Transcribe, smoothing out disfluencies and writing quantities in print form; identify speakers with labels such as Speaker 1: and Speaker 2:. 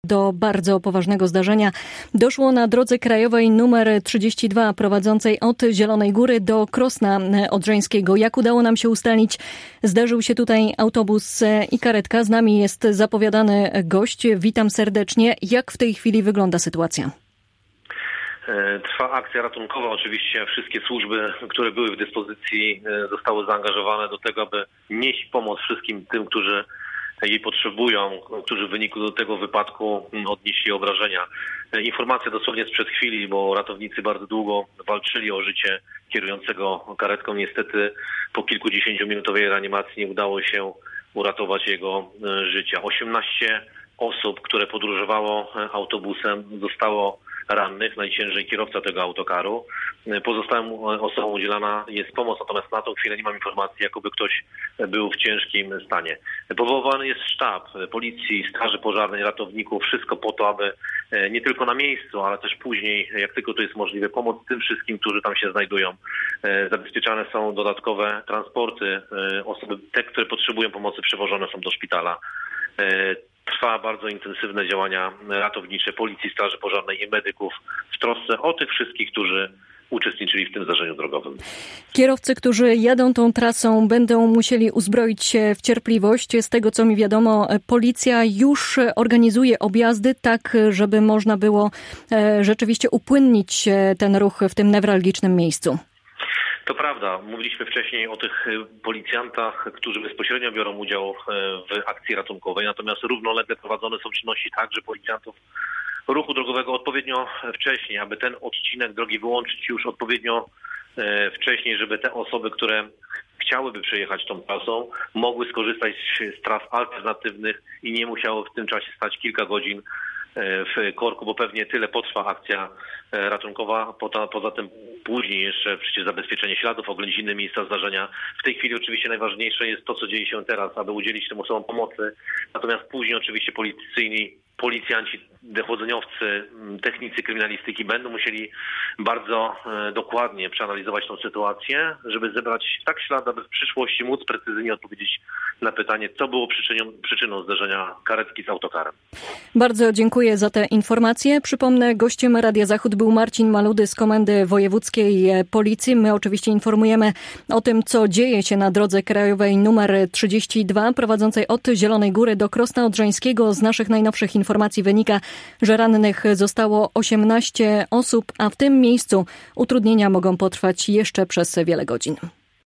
Speaker 1: Do bardzo poważnego zdarzenia doszło na drodze krajowej nr 32 prowadzącej od Zielonej Góry do Krosna Odrzańskiego. Jak udało nam się ustalić, zdarzył się tutaj autobus i karetka. Z nami jest zapowiadany gość. Witam serdecznie. Jak w tej chwili wygląda sytuacja?
Speaker 2: Trwa akcja ratunkowa. Oczywiście wszystkie służby, które były w dyspozycji, zostały zaangażowane do tego, aby nieść pomoc wszystkim tym, którzy jej potrzebują, którzy w wyniku tego wypadku odnieśli obrażenia. Informacja dosłownie sprzed chwili, bo ratownicy bardzo długo walczyli o życie kierującego karetką. Niestety po kilkudziesięciominutowej reanimacji nie udało się uratować jego życia. 18 osób, które podróżowało autobusem, zostało rannych, najciężej kierowca tego autokaru. Pozostałym osobom udzielana jest pomoc, natomiast na tą chwilę nie mam informacji, jakoby ktoś był w ciężkim stanie. Powołany jest sztab policji, straży pożarnej, ratowników, wszystko po to, aby nie tylko na miejscu, ale też później, jak tylko to jest możliwe, pomóc tym wszystkim, którzy tam się znajdują. Zabezpieczane są dodatkowe transporty, osoby, te, które potrzebują pomocy, przewożone są do szpitala. Trwa bardzo intensywne działania ratownicze Policji, Straży Pożarnej i medyków w trosce o tych wszystkich, którzy uczestniczyli w tym zdarzeniu drogowym.
Speaker 1: Kierowcy, którzy jadą tą trasą, będą musieli uzbroić się w cierpliwość. Z tego, co mi wiadomo, policja już organizuje objazdy tak, żeby można było rzeczywiście upłynnić ten ruch w tym newralgicznym miejscu.
Speaker 2: To prawda. Mówiliśmy wcześniej o tych policjantach, którzy bezpośrednio biorą udział w akcji ratunkowej, natomiast równolegle prowadzone są czynności także policjantów ruchu drogowego odpowiednio wcześniej, aby ten odcinek drogi wyłączyć już odpowiednio wcześniej, żeby te osoby, które chciałyby przejechać tą trasą, mogły skorzystać z tras alternatywnych i nie musiały w tym czasie stać kilka godzin w korku, bo pewnie tyle potrwa akcja ratunkowa. Poza tym później jeszcze przecież zabezpieczenie śladów, oględziny miejsca zdarzenia. W tej chwili oczywiście najważniejsze jest to, co dzieje się teraz, aby udzielić tym osobom pomocy. Natomiast później oczywiście policjanci, dochodzeniowcy, technicy kryminalistyki będą musieli bardzo dokładnie przeanalizować tą sytuację, żeby zebrać tak ślad, aby w przyszłości móc precyzyjnie odpowiedzieć na pytanie, co było przyczyną zderzenia karetki z autokarem.
Speaker 1: Bardzo dziękuję za te informacje. Przypomnę, gościem Radia Zachód był Marcin Maludy z Komendy Wojewódzkiej Policji. My oczywiście informujemy o tym, co dzieje się na drodze krajowej nr 32 prowadzącej od Zielonej Góry do Krosna Odrzańskiego. Z naszych najnowszych informacji wynika, że rannych zostało 18 osób, a w tym miejscu utrudnienia mogą potrwać jeszcze przez wiele godzin.